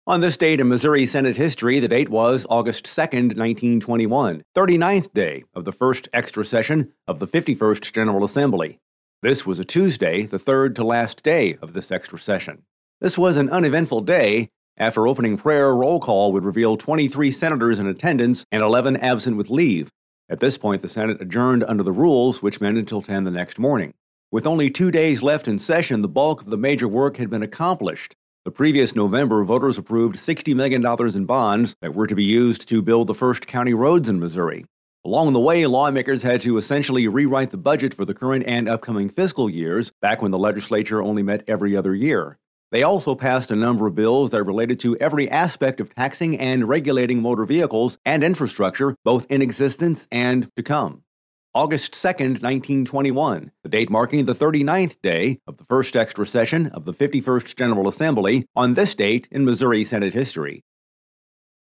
On this date in Missouri Senate history, the date was August 2nd, 1921, 39th day of the first extra session of the 51st General Assembly. This was a Tuesday, the third to last day of this extra session. This was an uneventful day. After opening prayer, roll call would reveal 23 senators in attendance and 11 absent with leave. At this point, the Senate adjourned under the rules, which meant until 10 the next morning. With only 2 days left in session, the bulk of the major work had been accomplished. The previous November, voters approved $60 million in bonds that were to be used to build the first county roads in Missouri. Along the way, lawmakers had to essentially rewrite the budget for the current and upcoming fiscal years, back when the legislature only met every other year. They also passed a number of bills that related to every aspect of taxing and regulating motor vehicles and infrastructure, both in existence and to come. August 2nd, 1921, the date marking the 39th day of the first extra session of the 51st General Assembly, on this date in Missouri Senate history.